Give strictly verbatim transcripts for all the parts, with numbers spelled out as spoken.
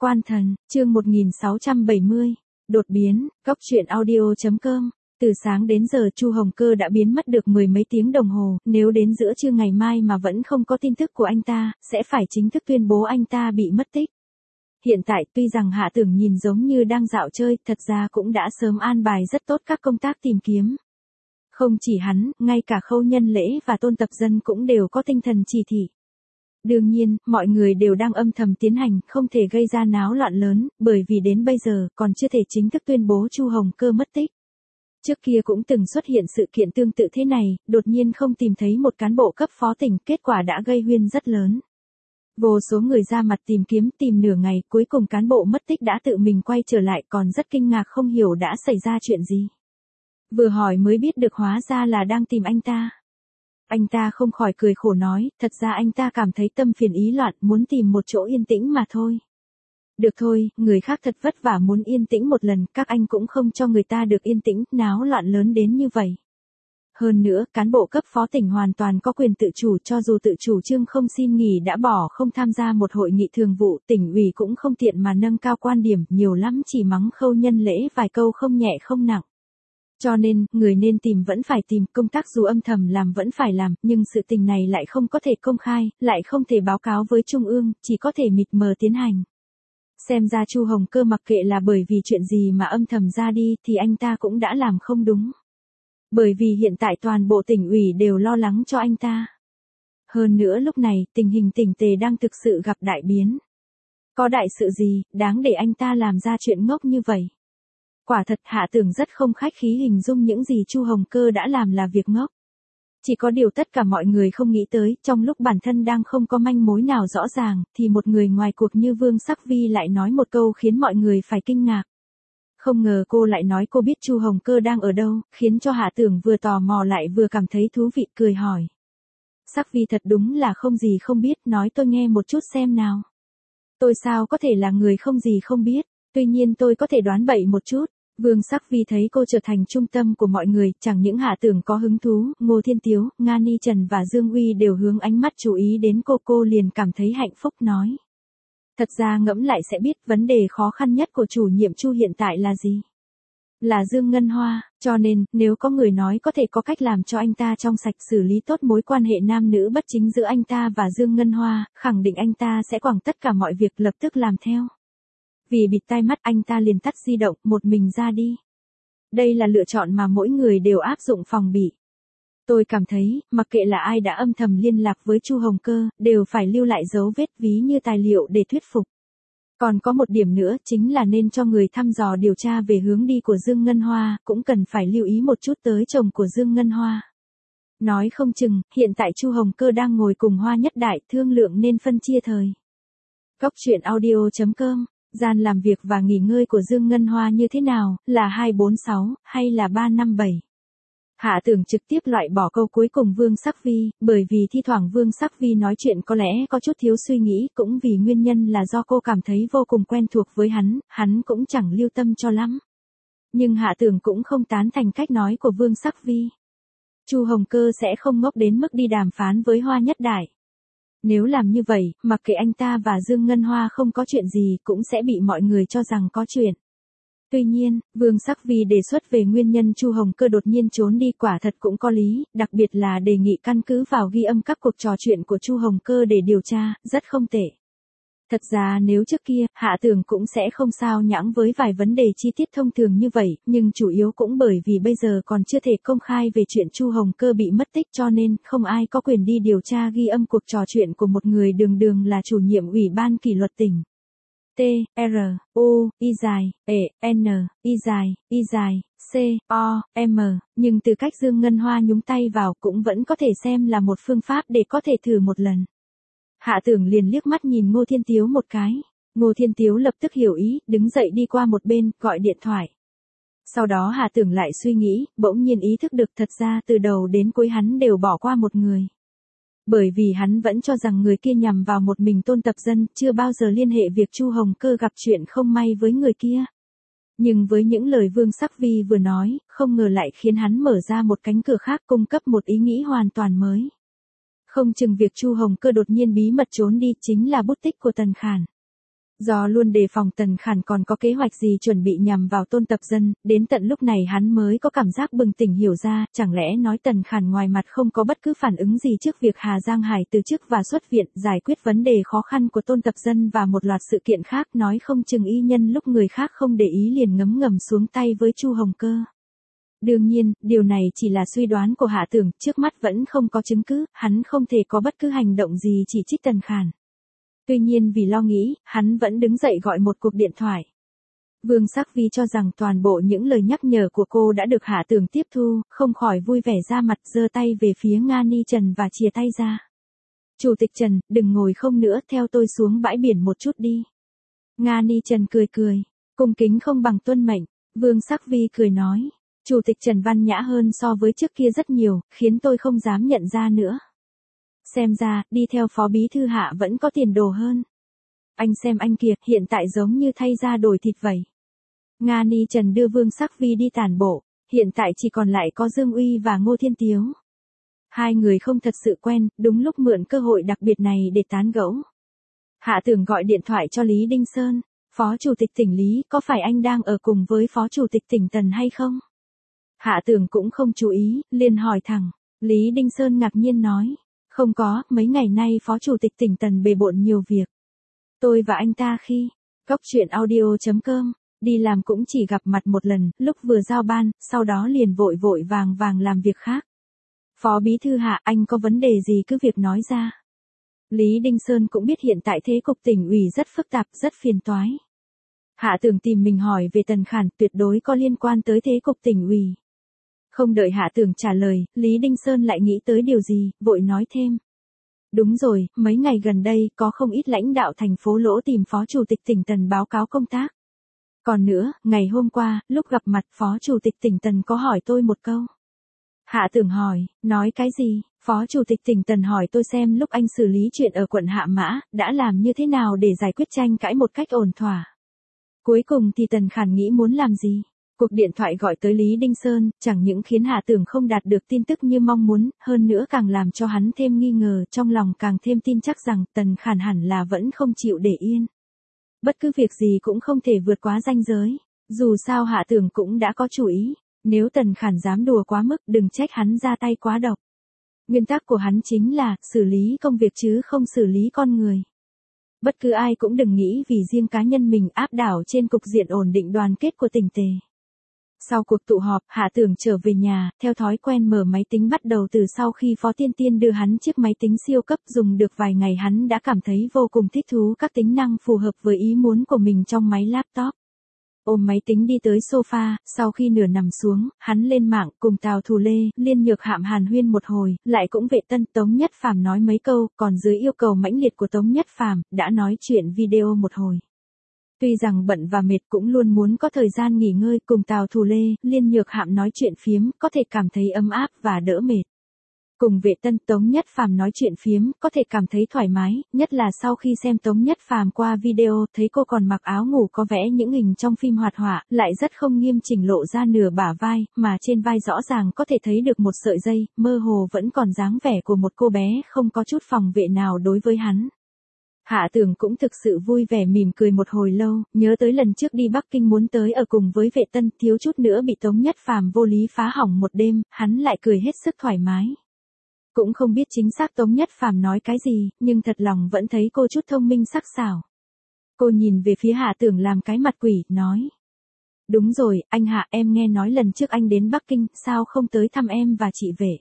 Quan Thần, chương một nghìn sáu trăm bảy mươi, đột biến, góc truyện audio chấm com. Từ sáng đến giờ Chu Hồng Cơ đã biến mất được mười mấy tiếng đồng hồ, nếu đến giữa trưa ngày mai mà vẫn không có tin tức của anh ta, sẽ phải chính thức tuyên bố anh ta bị mất tích. Hiện tại tuy rằng Hạ Tưởng nhìn giống như đang dạo chơi, thật ra cũng đã sớm an bài rất tốt các công tác tìm kiếm. Không chỉ hắn, ngay cả Khâu Nhân Lễ và Tôn Tập Dân cũng đều có tinh thần chỉ thị. Đương nhiên, mọi người đều đang âm thầm tiến hành, không thể gây ra náo loạn lớn, bởi vì đến bây giờ còn chưa thể chính thức tuyên bố Chu Hồng Cơ mất tích. Trước kia cũng từng xuất hiện sự kiện tương tự thế này, đột nhiên không tìm thấy một cán bộ cấp phó tỉnh, kết quả đã gây huyên rất lớn. Vô số người ra mặt tìm kiếm tìm nửa ngày, cuối cùng cán bộ mất tích đã tự mình quay trở lại, còn rất kinh ngạc không hiểu đã xảy ra chuyện gì. Vừa hỏi mới biết được hóa ra là đang tìm anh ta. Anh ta không khỏi cười khổ nói, thật ra anh ta cảm thấy tâm phiền ý loạn, muốn tìm một chỗ yên tĩnh mà thôi. Được thôi, người khác thật vất vả muốn yên tĩnh một lần, các anh cũng không cho người ta được yên tĩnh, náo loạn lớn đến như vậy. Hơn nữa, cán bộ cấp phó tỉnh hoàn toàn có quyền tự chủ, cho dù tự chủ trương không xin nghỉ đã bỏ không tham gia một hội nghị thường vụ, tỉnh ủy cũng không tiện mà nâng cao quan điểm, nhiều lắm chỉ mắng Khâu Nhân Lễ vài câu không nhẹ không nặng. Cho nên, người nên tìm vẫn phải tìm, công tác dù âm thầm làm vẫn phải làm, nhưng sự tình này lại không có thể công khai, lại không thể báo cáo với Trung ương, chỉ có thể mịt mờ tiến hành. Xem ra Chu Hồng Cơ mặc kệ là bởi vì chuyện gì mà âm thầm ra đi thì anh ta cũng đã làm không đúng. Bởi vì hiện tại toàn bộ tỉnh ủy đều lo lắng cho anh ta. Hơn nữa lúc này, tình hình tỉnh Tề đang thực sự gặp đại biến. Có đại sự gì, đáng để anh ta làm ra chuyện ngốc như vậy? Quả thật Hạ Tưởng rất không khách khí hình dung những gì Chu Hồng Cơ đã làm là việc ngốc. Chỉ có điều tất cả mọi người không nghĩ tới, trong lúc bản thân đang không có manh mối nào rõ ràng, thì một người ngoài cuộc như Vương Sắc Vi lại nói một câu khiến mọi người phải kinh ngạc. Không ngờ cô lại nói cô biết Chu Hồng Cơ đang ở đâu, khiến cho Hạ Tưởng vừa tò mò lại vừa cảm thấy thú vị, cười hỏi. Sắc Vi thật đúng là không gì không biết, nói tôi nghe một chút xem nào. Tôi sao có thể là người không gì không biết, tuy nhiên tôi có thể đoán bậy một chút. Vương Sắc Vi thấy cô trở thành trung tâm của mọi người, chẳng những Hạ Tưởng có hứng thú, Ngô Thiên Tiếu, Nga Ni Trần và Dương Uy đều hướng ánh mắt chú ý đến cô, cô liền cảm thấy hạnh phúc nói. Thật ra ngẫm lại sẽ biết vấn đề khó khăn nhất của chủ nhiệm Chu hiện tại là gì? Là Dương Ngân Hoa, cho nên, nếu có người nói có thể có cách làm cho anh ta trong sạch xử lý tốt mối quan hệ nam nữ bất chính giữa anh ta và Dương Ngân Hoa, khẳng định anh ta sẽ quẳng tất cả mọi việc lập tức làm theo. Vì bịt tai mắt anh ta liền tắt di động, một mình ra đi. Đây là lựa chọn mà mỗi người đều áp dụng phòng bị. Tôi cảm thấy, mặc kệ là ai đã âm thầm liên lạc với Chu Hồng Cơ, đều phải lưu lại dấu vết ví như tài liệu để thuyết phục. Còn có một điểm nữa, chính là nên cho người thăm dò điều tra về hướng đi của Dương Ngân Hoa, cũng cần phải lưu ý một chút tới chồng của Dương Ngân Hoa. Nói không chừng, hiện tại Chu Hồng Cơ đang ngồi cùng Hoa Nhất Đại thương lượng nên phân chia thời. Góc truyện audio chấm com. Gian làm việc và nghỉ ngơi của Dương Ngân Hoa như thế nào, là hai bốn sáu, hay là ba năm bảy? Hạ Tưởng trực tiếp loại bỏ câu cuối cùng Vương Sắc Vi, bởi vì thi thoảng Vương Sắc Vi nói chuyện có lẽ có chút thiếu suy nghĩ, cũng vì nguyên nhân là do cô cảm thấy vô cùng quen thuộc với hắn, hắn cũng chẳng lưu tâm cho lắm. Nhưng Hạ Tưởng cũng không tán thành cách nói của Vương Sắc Vi. Chu Hồng Cơ sẽ không ngốc đến mức đi đàm phán với Hoa Nhất Đại. Nếu làm như vậy, mặc kệ anh ta và Dương Ngân Hoa không có chuyện gì cũng sẽ bị mọi người cho rằng có chuyện. Tuy nhiên, Vương Sắc Vi đề xuất về nguyên nhân Chu Hồng Cơ đột nhiên trốn đi quả thật cũng có lý, đặc biệt là đề nghị căn cứ vào ghi âm các cuộc trò chuyện của Chu Hồng Cơ để điều tra, rất không tệ. Thật ra nếu trước kia, Hạ Tưởng cũng sẽ không sao nhãng với vài vấn đề chi tiết thông thường như vậy, nhưng chủ yếu cũng bởi vì bây giờ còn chưa thể công khai về chuyện Chu Hồng Cơ bị mất tích cho nên không ai có quyền đi điều tra ghi âm cuộc trò chuyện của một người đường đường là chủ nhiệm ủy ban kỷ luật tỉnh. T, R, U, Y dài, E, N, Y dài, Y dài, C, O, M, nhưng từ cách Dương Ngân Hoa nhúng tay vào cũng vẫn có thể xem là một phương pháp để có thể thử một lần. Hạ Tưởng liền liếc mắt nhìn Ngô Thiên Tiếu một cái. Ngô Thiên Tiếu lập tức hiểu ý, đứng dậy đi qua một bên, gọi điện thoại. Sau đó Hạ Tưởng lại suy nghĩ, bỗng nhiên ý thức được thật ra từ đầu đến cuối hắn đều bỏ qua một người. Bởi vì hắn vẫn cho rằng người kia nhằm vào một mình Tôn Tập Dân, chưa bao giờ liên hệ việc Chu Hồng Cơ gặp chuyện không may với người kia. Nhưng với những lời Vương Sắc Vi vừa nói, không ngờ lại khiến hắn mở ra một cánh cửa khác, cung cấp một ý nghĩ hoàn toàn mới. Không chừng việc Chu Hồng Cơ đột nhiên bí mật trốn đi chính là bút tích của Tần Khản. Do luôn đề phòng Tần Khản còn có kế hoạch gì chuẩn bị nhằm vào Tôn Tập Dân, đến tận lúc này hắn mới có cảm giác bừng tỉnh hiểu ra, chẳng lẽ nói Tần Khản ngoài mặt không có bất cứ phản ứng gì trước việc Hà Giang Hải từ chức và xuất viện, giải quyết vấn đề khó khăn của Tôn Tập Dân và một loạt sự kiện khác, nói không chừng y nhân lúc người khác không để ý liền ngấm ngầm xuống tay với Chu Hồng Cơ. Đương nhiên, điều này chỉ là suy đoán của Hạ Tưởng, trước mắt vẫn không có chứng cứ, hắn không thể có bất cứ hành động gì chỉ trích Tần Khản. Tuy nhiên vì lo nghĩ, hắn vẫn đứng dậy gọi một cuộc điện thoại. Vương Sắc Vi cho rằng toàn bộ những lời nhắc nhở của cô đã được Hạ Tưởng tiếp thu, không khỏi vui vẻ ra mặt, giơ tay về phía Nga Ni Trần và chìa tay ra. Chủ tịch Trần, đừng ngồi không nữa, theo tôi xuống bãi biển một chút đi. Nga Ni Trần cười cười, cung kính không bằng tuân mệnh. Vương Sắc Vi cười nói, Chủ tịch Trần văn nhã hơn so với trước kia rất nhiều, khiến tôi không dám nhận ra nữa. Xem ra, đi theo phó bí thư Hạ vẫn có tiền đồ hơn. Anh xem anh kìa, hiện tại giống như thay da đổi thịt vậy. Nga Ni Trần đưa Vương Sắc Vi đi tản bộ, hiện tại chỉ còn lại có Dương Uy và Ngô Thiên Tiếu. Hai người không thật sự quen, đúng lúc mượn cơ hội đặc biệt này để tán gẫu. Hạ Tưởng gọi điện thoại cho Lý Đinh Sơn, Phó Chủ tịch tỉnh Lý, có phải anh đang ở cùng với Phó Chủ tịch tỉnh Tần hay không? Hạ Tưởng cũng không chú ý, liền hỏi thẳng. Lý Đinh Sơn ngạc nhiên nói, không có, mấy ngày nay Phó Chủ tịch tỉnh Tần bề bộn nhiều việc. Tôi và anh ta khi, Cóc Truyện Audio chấm com, đi làm cũng chỉ gặp mặt một lần, lúc vừa giao ban, sau đó liền vội vội vàng vàng làm việc khác. Phó bí thư Hạ, anh có vấn đề gì cứ việc nói ra. Lý Đinh Sơn cũng biết hiện tại thế cục tỉnh ủy rất phức tạp, rất phiền toái. Hạ Tưởng tìm mình hỏi về Tần Khản, tuyệt đối có liên quan tới thế cục tỉnh ủy. Không đợi Hạ Tưởng trả lời, Lý Đinh Sơn lại nghĩ tới điều gì, vội nói thêm. Đúng rồi, mấy ngày gần đây, có không ít lãnh đạo thành phố Lỗ tìm Phó Chủ tịch tỉnh Tần báo cáo công tác. Còn nữa, ngày hôm qua, lúc gặp mặt Phó Chủ tịch tỉnh Tần có hỏi tôi một câu. Hạ Tưởng hỏi, nói cái gì? Phó Chủ tịch tỉnh Tần hỏi tôi xem lúc anh xử lý chuyện ở quận Hạ Mã, đã làm như thế nào để giải quyết tranh cãi một cách ổn thỏa. Cuối cùng thì Tần Khản nghĩ muốn làm gì? Cuộc điện thoại gọi tới Lý Đinh Sơn, chẳng những khiến Hạ Tưởng không đạt được tin tức như mong muốn, hơn nữa càng làm cho hắn thêm nghi ngờ, trong lòng càng thêm tin chắc rằng Tần Khản hẳn là vẫn không chịu để yên. Bất cứ việc gì cũng không thể vượt quá ranh giới, dù sao Hạ Tưởng cũng đã có chủ ý, nếu Tần Khản dám đùa quá mức đừng trách hắn ra tay quá độc. Nguyên tắc của hắn chính là, xử lý công việc chứ không xử lý con người. Bất cứ ai cũng đừng nghĩ vì riêng cá nhân mình áp đảo trên cục diện ổn định đoàn kết của tỉnh Tề. Sau cuộc tụ họp, Hạ Tưởng trở về nhà, theo thói quen mở máy tính bắt đầu từ sau khi Phó Tiên Tiên đưa hắn chiếc máy tính siêu cấp dùng được vài ngày hắn đã cảm thấy vô cùng thích thú các tính năng phù hợp với ý muốn của mình trong máy laptop. Ôm máy tính đi tới sofa, sau khi nửa nằm xuống, hắn lên mạng cùng Tào Thù Lê, Liên Nhược Hạm hàn huyên một hồi, lại cũng Vệ Tân Tống Nhất Phàm nói mấy câu, còn dưới yêu cầu mãnh liệt của Tống Nhất Phàm đã nói chuyện video một hồi. Tuy rằng bận và mệt cũng luôn muốn có thời gian nghỉ ngơi cùng Tào Thù Lê, Liên Nhược Hạm nói chuyện phiếm, có thể cảm thấy ấm áp và đỡ mệt. Cùng Vệ Tân Tống Nhất Phàm nói chuyện phiếm, có thể cảm thấy thoải mái, nhất là sau khi xem Tống Nhất Phàm qua video, thấy cô còn mặc áo ngủ có vẽ những hình trong phim hoạt họa, lại rất không nghiêm chỉnh lộ ra nửa bả vai, mà trên vai rõ ràng có thể thấy được một sợi dây, mơ hồ vẫn còn dáng vẻ của một cô bé không có chút phòng vệ nào đối với hắn. Hạ Tưởng cũng thực sự vui vẻ mỉm cười một hồi lâu, nhớ tới lần trước đi Bắc Kinh muốn tới ở cùng với Vệ Tân, thiếu chút nữa bị Tống Nhất Phàm vô lý phá hỏng một đêm, hắn lại cười hết sức thoải mái. Cũng không biết chính xác Tống Nhất Phàm nói cái gì, nhưng thật lòng vẫn thấy cô chút thông minh sắc sảo. Cô nhìn về phía Hạ Tưởng làm cái mặt quỷ, nói. Đúng rồi, anh Hạ, em nghe nói lần trước anh đến Bắc Kinh, sao không tới thăm em và chị Vệ?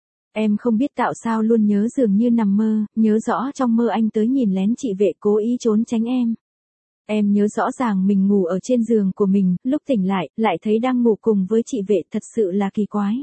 Em không biết tạo sao luôn nhớ dường như nằm mơ, nhớ rõ trong mơ anh tới nhìn lén chị Vệ cố ý trốn tránh em. Em nhớ rõ ràng mình ngủ ở trên giường của mình, lúc tỉnh lại, lại thấy đang ngủ cùng với chị Vệ, thật sự là kỳ quái.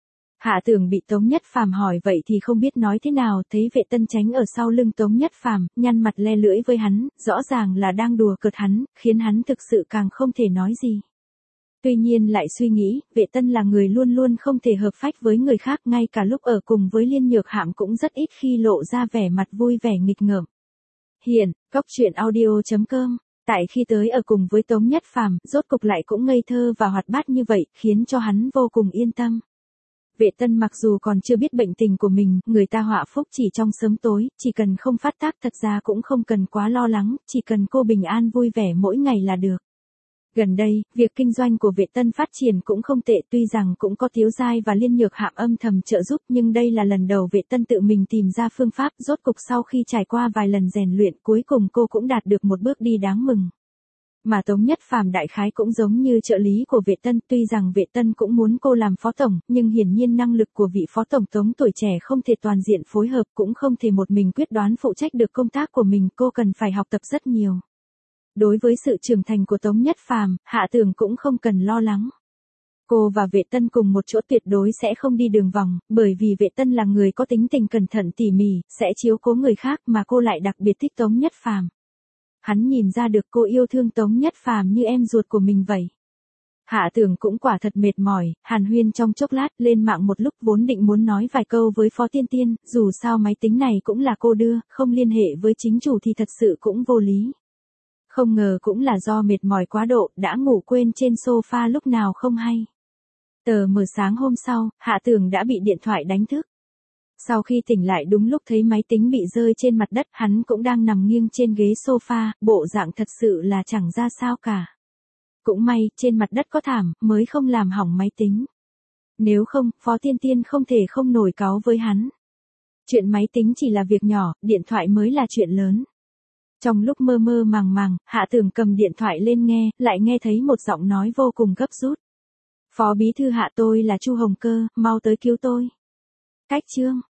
Hạ Tưởng bị Tống Nhất Phàm hỏi vậy thì không biết nói thế nào, thấy Vệ Tân tránh ở sau lưng Tống Nhất Phàm, nhăn mặt le lưỡi với hắn, rõ ràng là đang đùa cợt hắn, khiến hắn thực sự càng không thể nói gì. Tuy nhiên lại suy nghĩ, Vệ Tân là người luôn luôn không thể hợp phách với người khác, ngay cả lúc ở cùng với Liên Nhược Hạm cũng rất ít khi lộ ra vẻ mặt vui vẻ nghịch ngợm. Hiện, Cóc Truyện Audio chấm com, tại khi tới ở cùng với Tống Nhất Phàm, rốt cục lại cũng ngây thơ và hoạt bát như vậy, khiến cho hắn vô cùng yên tâm. Vệ Tân mặc dù còn chưa biết bệnh tình của mình, người ta họa phúc chỉ trong sớm tối, chỉ cần không phát tác thật ra cũng không cần quá lo lắng, chỉ cần cô bình an vui vẻ mỗi ngày là được. Gần đây, việc kinh doanh của Vệ Tân phát triển cũng không tệ, tuy rằng cũng có Tiếu Giai và Liên Nhược Hạm âm thầm trợ giúp, nhưng đây là lần đầu Vệ Tân tự mình tìm ra phương pháp, rốt cục sau khi trải qua vài lần rèn luyện, cuối cùng cô cũng đạt được một bước đi đáng mừng. Mà Tống Nhất Phàm đại khái cũng giống như trợ lý của Vệ Tân, tuy rằng Vệ Tân cũng muốn cô làm phó tổng, nhưng hiển nhiên năng lực của vị phó tổng Tống tuổi trẻ không thể toàn diện phối hợp, cũng không thể một mình quyết đoán phụ trách được công tác của mình, cô cần phải học tập rất nhiều. Đối với sự trưởng thành của Tống Nhất Phàm, Hạ Tường cũng không cần lo lắng. Cô và Vệ Tân cùng một chỗ tuyệt đối sẽ không đi đường vòng, bởi vì Vệ Tân là người có tính tình cẩn thận tỉ mỉ, sẽ chiếu cố người khác mà cô lại đặc biệt thích Tống Nhất Phàm. Hắn nhìn ra được cô yêu thương Tống Nhất Phàm như em ruột của mình vậy. Hạ Tường cũng quả thật mệt mỏi, hàn huyên trong chốc lát, lên mạng một lúc vốn định muốn nói vài câu với Phó Tiên Tiên, dù sao máy tính này cũng là cô đưa, không liên hệ với chính chủ thì thật sự cũng vô lý. Không ngờ cũng là do mệt mỏi quá độ, đã ngủ quên trên sofa lúc nào không hay. Tờ mờ sáng hôm sau, Hạ Tường đã bị điện thoại đánh thức. Sau khi tỉnh lại đúng lúc thấy máy tính bị rơi trên mặt đất, hắn cũng đang nằm nghiêng trên ghế sofa, bộ dạng thật sự là chẳng ra sao cả. Cũng may, trên mặt đất có thảm, mới không làm hỏng máy tính. Nếu không, Phó Tiên Tiên không thể không nổi cáu với hắn. Chuyện máy tính chỉ là việc nhỏ, điện thoại mới là chuyện lớn. Trong lúc mơ mơ màng màng, Hạ Tường cầm điện thoại lên nghe, lại nghe thấy một giọng nói vô cùng gấp rút. Phó bí thư Hạ, tôi là Chu Hồng Cơ, mau tới cứu tôi. Cách chương